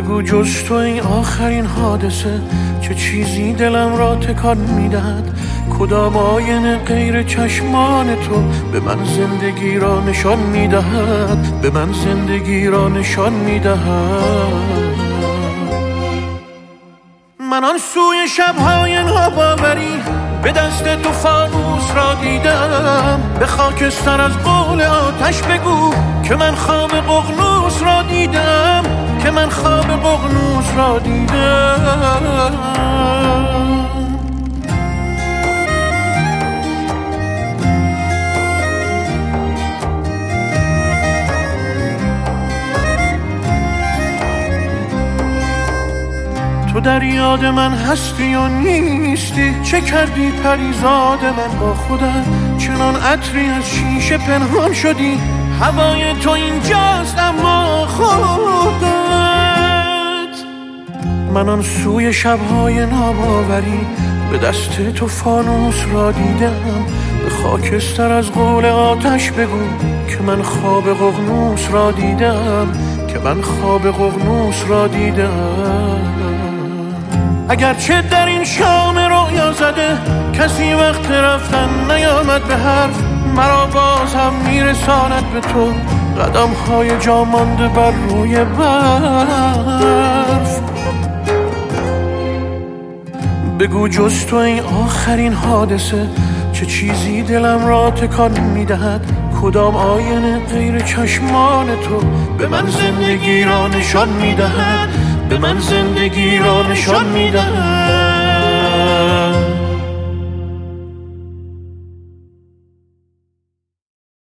بگو جز تو این آخرین حادثه چه چیزی دلم را تکان میدهد؟ کدام آینه غیر چشمان تو به من زندگی را نشان میدهد؟ به من زندگی را نشان میدهد. من آن سوی شب‌های ناباوری به دست تو فانوس را دیدم. به خاکستر از قول آتش بگو که من خواب ققنوس را دیدم، که من خواب ققنوس را دیدم. تو در یاد من هستی یا نیستی؟ چه کردی پریزاد من با خودت؟ چنان عطری از شیشه پنهان شدی. هوای تو اینجاست اما خودت. من آن سوی شب‌های ناباوری به دست تو فانوس را دیدم. به خاکستر از قول آتش بگو که من خواب ققنوس را دیدم، که من خواب ققنوس را دیدم. اگرچه در این شام رویا زده کسی وقت رفتن نیامد به حرف، مرا باز هم میرساند به تو قدم های جا مانده بر روی برف. بگو جز تو این آخرین حادثه چه چیزی دلم را تکان میدهد؟ کدام آینه غیر چشمان تو به من زندگی را نشان میدهد؟ به من زندگی را نشان میدهد.